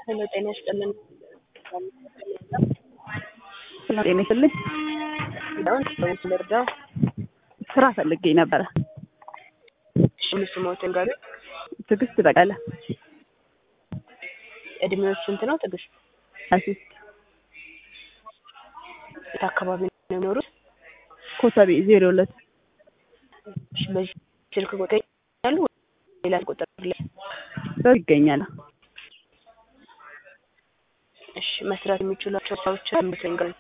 ሄሎ ጤና ይስጥልን። ጤና ይስጥልኝ። ዳውን ወይስ ልርዳው? ስራ ፈልጌ ነበረ። ሙሉ ስሞትን ጋር ትዕግስት በቀለ። እድሜው ስንት ነው ትዕግስት? አሲስት የት አካባቢ ነው የሚኖሩት? ኮተቤ 02 በዚህ ስልክ ቁጥር ያሉ ሌላ ቁጥር ላይ ይገኛል። እሺ መስራት የሚችሏቸው ሰዎች ምንድነው?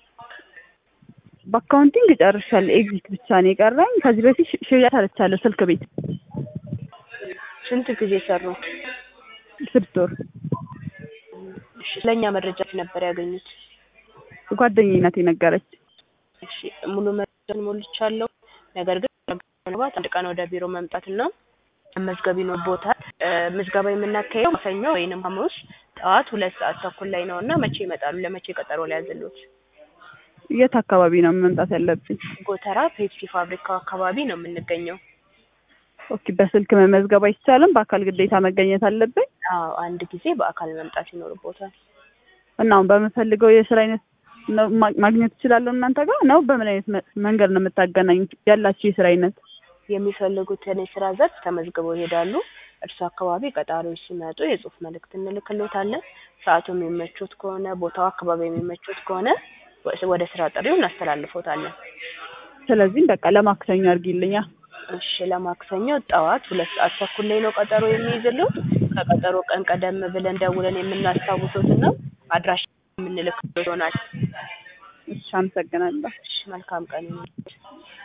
በአካውንቲንግ ጨርሻለሁ። ኤግዚት ብቻ ነው የቀረኝ። ከዚህ በፊት ሽያጭ አለቻለሁ ስልክ ቤት። ስንት ጊዜ ሰሩ? 6 ወር። እሺ ለኛ መረጃ ነበር ያገኙት? ጓደኛዬ ናት የነገረች። እሺ ሙሉ መረጃ ሞልቻለሁ። ነገር ግን ምናልባት አንድ ቀን ወደ ቢሮ መምጣትና መዝገብ ይኖርቦታል። ምዝገባ የምናካሄደው ሰኞ ወይንም ሐሙስ ጠዋት 2 ሰዓት ተኩል ላይ ነውና መቼ ይመጣሉ? ለመቼ ቀጠሮ ላይ ያዘሉት? የት አካባቢ ነው መምጣት ያለብኝ? ጎተራ ፔፕሲ ፋብሪካው አካባቢ ነው የምንገኘው። ኦኬ። በስልክ መመዝገብ አይቻልም? በአካል ግዴታ መገኘት አለብኝ? አዎ አንድ ጊዜ በአካል መምጣት ይኖርቦታል። እና አሁን በምፈልገው የስራ አይነት ነው ማግኘት እችላለሁ እናንተ ጋር ነው? በምን አይነት መንገድ ነው የምታገናኙት? ያላችሁ የስራ አይነት የሚፈልጉትን የስራ ዘርፍ ተመዝግበው ይሄዳሉ። እርሱ አካባቢ ቀጣሪዎች ሲመጡ የጽሁፍ መልእክት እንልክልዎታለን። ሰዓቱ የሚመቹት ከሆነ ቦታው አካባቢ የሚመቹት ከሆነ ወደ ስራ ጥሪው እናስተላልፎታለን። ስለዚህ በቃ ለማክሰኞ አድርጊልኛ። እሺ ለማክሰኞ ጠዋት 2 ሰዓት ተኩል ላይ ነው ቀጠሮ የሚይዝልዎት። ከቀጠሮ ቀን ቀደም ብለን ደውለን የምናስታውሶትና አድራሻ የምንልክልዎት ይሆናል። እሺ አመሰግናለሁ። እሺ መልካም ቀን ይሁን።